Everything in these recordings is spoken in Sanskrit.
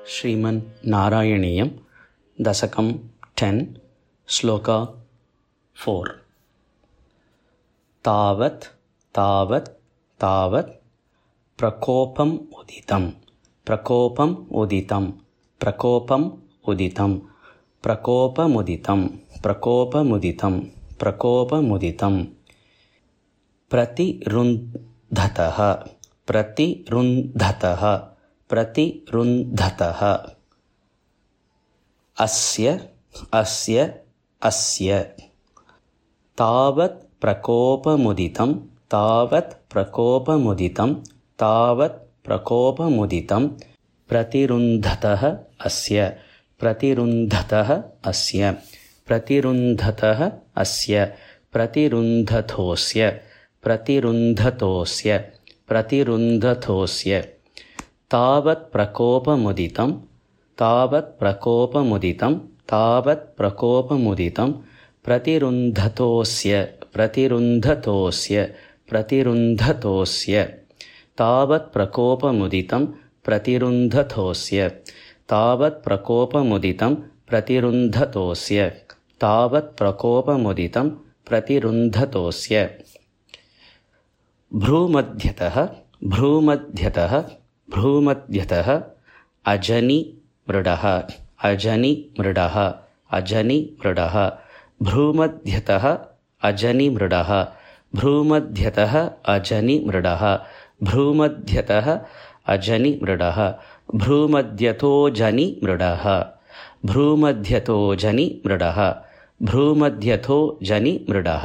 श्रीमन्नारायणीयं दशकं 10 श्लोका 4। तावत् तावत् तावत् प्रकोपम् उदितं प्रकोपम् उदितं प्रकोपम् उदितं प्रकोपमुदितं प्रकोपमुदितं प्रकोपमुदितं प्रतिरुन्धतः प्रतिरुन्धतः प्रतिरुन्धतः अस्य अस्य अस्य तावत् प्रकोपमुदितं तावत् प्रकोपमुदितं तावत् प्रकोपमुदितं प्रतिरुन्धतः अस्य प्रतिरुन्धतः अस्य प्रतिरुन्धतः अस्य प्रतिरुन्धतोऽस्य प्रतिरुन्धतोऽस्य प्रतिरुन्धतोऽस्य तावत् प्रकोपमुदितं तावत् प्रकोपमुदितं तावत् प्रकोपमुदितं प्रतिरुन्धतोऽस्य प्रतिरुन्धतोऽस्य प्रतिरुन्धतोऽस्य तावत् प्रकोपमुदितं प्रतिरुन्धतोऽस्य तावत् प्रकोपमुदितं प्रतिरुन्धतोऽस्य तावत् प्रकोपमुदितं प्रतिरुन्धतोऽस्य भ्रूमध्यतः भ्रूमध्यतः भ्रूमध्यतः अजनिमृडः अजनिमृडः अजनिमृडः भ्रूमध्यतः अजनिमृडः भ्रूमध्यतः अजनिमृडः भ्रूमध्यतः अजनिमृडः भ्रूमध्यतो जनिमृडः भ्रूमध्यतो जनिमृडः भ्रूमध्यतो जनिमृडः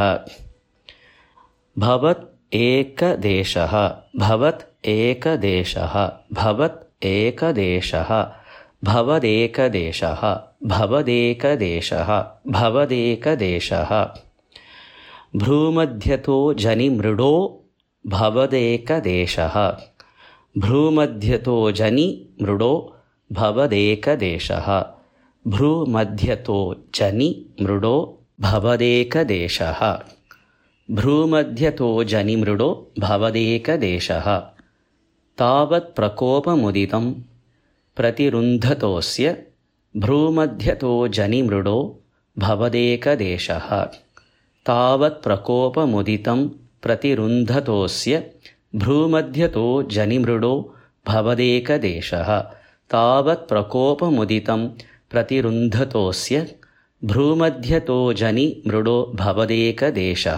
भवत् एकदेशः भवत् एकदेशः भवत् एकदेशः भवदेकदेशः भवदेकदेशः भवदेकदेशः भ्रूमध्यतो जनिमृडो भवदेकदेशः भ्रूमध्यतो जनिमृडो भवदेकदेशः भ्रूमध्यतो जनिमृडो भवदेकदेशः भ्रूमध्यतो जनिमृडो भवदेकदेशः तावत् प्रकोपमुदितं प्रतिरुन्धतोऽस्य भ्रूमध्यतो जनिमृडो भवदेकदेशः तावत् प्रकोपमुदितं प्रतिरुन्धतोऽस्य भ्रूमध्यतो जनिमृडो भवदेकदेशः तावत् प्रकोपमुदितं प्रतिरुन्धतोऽस्य भ्रूमध्यतो जनिमृडो भवदेकदेशः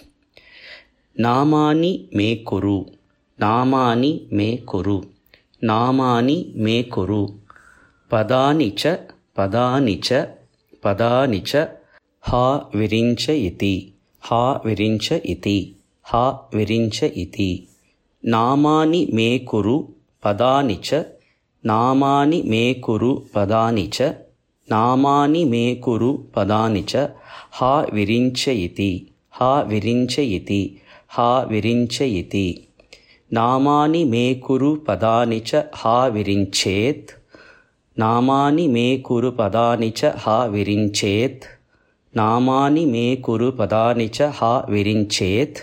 नामानि मे कुरु नामानि मे कुरु नामानि मे कुरु पदानि च पदानि च पदानि च हा विरिञ्च इति हा विरिञ्च इति हा विरिञ्च इति नामानि मे कुरु पदानि च नामानि मे कुरु पदानि च नामानि मे कुरु पदानि च हा विरिञ्च इति हा विरिञ्च इति हा विरिञ्च इति नामानि मे कुरु पदानि च हा विरिञ्चेत् नामानि मे कुरु पदानि च हा विरिञ्चेत् नामानि मे कुरु पदानि च हा विरिञ्चेत्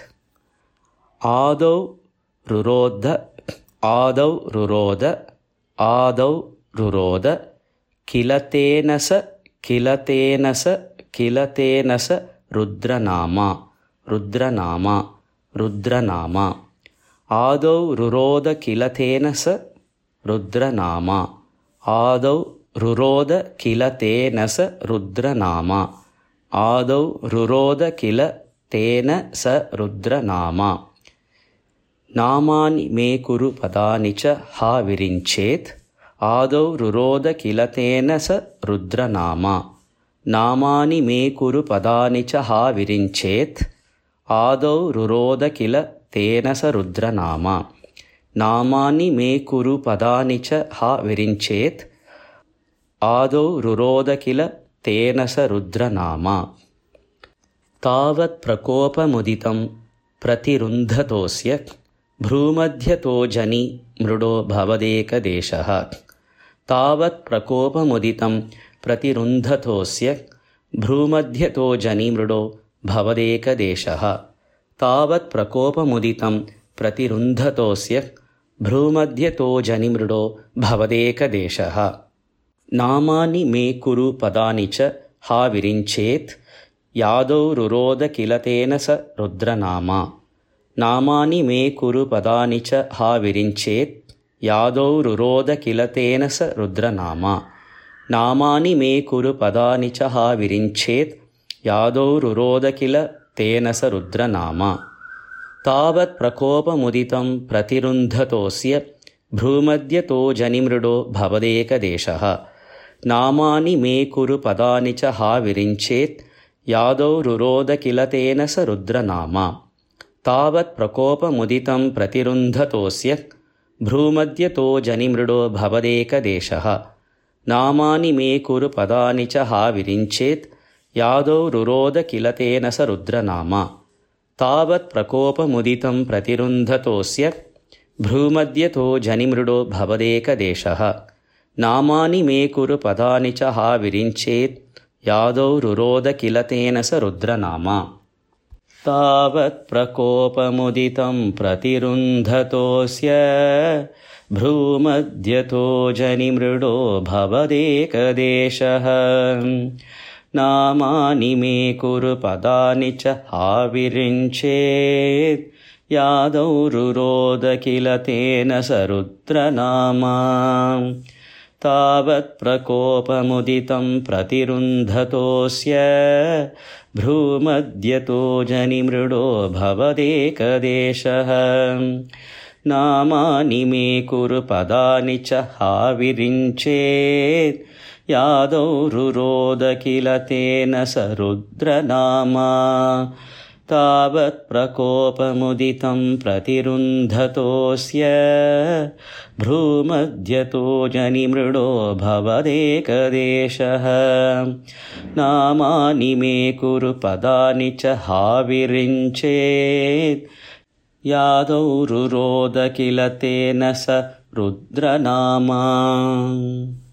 आदौ रुरोध आदौ रुरोध आदौ रुरोध किल तेन स किल तेन स किल तेन स रुद्रनामा रुद्रनामा रुद्रनामा आदौ रुरोध किल तेन स रुद्रनामा आदौ रुरोध किल तेन स रुद्रनामा आदौ रुरोध किल तेन स रुद्रनामा नामानि मे कुरु पदानि च हा विरिञ्चेत् आदौ रुरोध किल तेन स रुद्रनामा नामानि मे कुरु पदानि च हा विरिञ्चेत् आदौ रुरोध किल तेन स रुद्रनामा नामानि मे कुरु पदानि च हा विरिञ्चेत् आदौ रुरोध किल तेन स रुद्रनामा तावत् प्रकोपमुदितं प्रतिरुन्धतोऽस्य भ्रूमध्यतो जनिमृडो भवदेकदेशः तावत् प्रकोपमुदितं प्रतिरुन्धतोऽस्य भ्रूमध्यतो जनिमृडो भवदेकदेशः तावत् प्रकोपमुदितं प्रतिरुन्धतोऽस्य भ्रूमध्यतो जनिमृडो भवदेकदेशः नामानि मे कुरु पदानि च हा विरिञ्चेत् यादौ रुरोद किल तेन स रुद्रनामा। नामानि मे कुरु पदानि च हा विरिञ्चेत् यादौ रुरोद किल तेन स रुद्रनामा। नामानि मे कुरु पदानि च हा विरिञ्चेत् यादौ रुरोद किल तेन स रुद्रनामा। तावत् प्रकोपमुदितं प्रतिरुन्धतोऽस्य भ्रूमध्यतो जनिमृडो भवदेकदेशः। नामानि मे कुरु पदानि च हा विरिञ्चेत् यादौ रुरोद किल तेन स रुद्रनामा। तावत् प्रकोपमुदितं प्रतिरुन्धतोऽस्य भ्रूमध्यतो जनिमृडो भवदेकदेशः। नामानि मे कुरु पदानि च हा विरिञ्चेत् यादौ रुरोद किल तेन स रुद्रनामा। तावत् प्रकोपमुदितं प्रतिरुन्धतोऽस्य भ्रूमध्यतो जनिमृडो भवदेकदेशः। नामानि मे कुरु पदानि च हा विरिञ्चेत् यादौ रुरोद किल तेन स रुद्रनामा। तावत् प्रकोपमुदितं प्रतिरुन्धतोऽस्य भ्रूमध्यतो जनिमृडो भवदेकदेशः। नामानि मे कुरु पदानि च हा विरिञ्चेत् यादौ रुरोद किल तेन स रुद्रनामा। तावत् प्रकोपमुदितं प्रतिरुन्धतोऽस्य भ्रूमध्यतो जनिमृडो भवदेकदेशः। नामानि मे कुरु पदानि च हा विरिञ्चेत् यादौ रुरोद किल तेन स रुद्रनामा। तावत् प्रकोपमुदितं प्रतिरुन्धतोऽस्य भ्रूमध्यतो जनिमृडो भवदेकदेशः। नामानि मे कुरु पदानि च हा विरिञ्चेत् यादौ रुरोद किल तेन स रुद्रनामा।